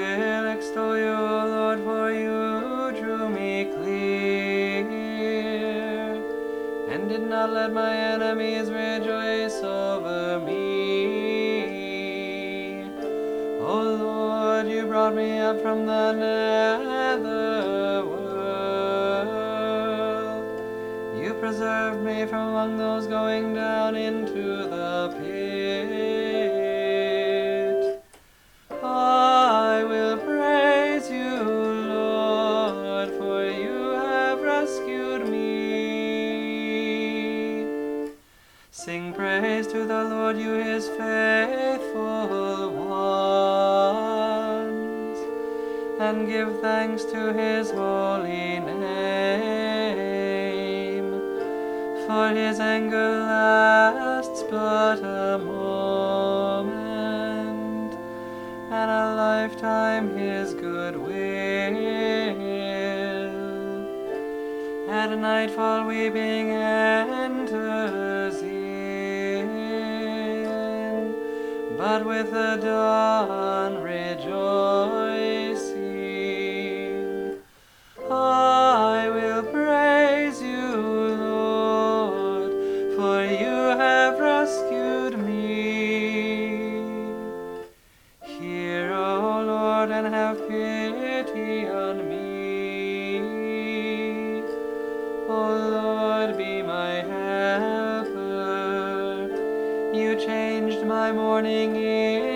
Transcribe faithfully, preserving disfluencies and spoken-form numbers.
will extol you, O Lord, for you drew me clear, and did not let my enemies rejoice over me. O Lord, you brought me up from the nether world. You preserved me from among those going down into the pit. I will praise you, Lord, for you have rescued me. Sing praise to the Lord, you his faithful ones, and give thanks to his holy name. For his anger lasts but a moment, and a lifetime his goodwill. At nightfall weeping enters in, but with the dawn rejoicing. I will praise you, Lord, for you have rescued me. Hear, O Lord, and have pity on me. O Lord, be my helper. You changed my mourning into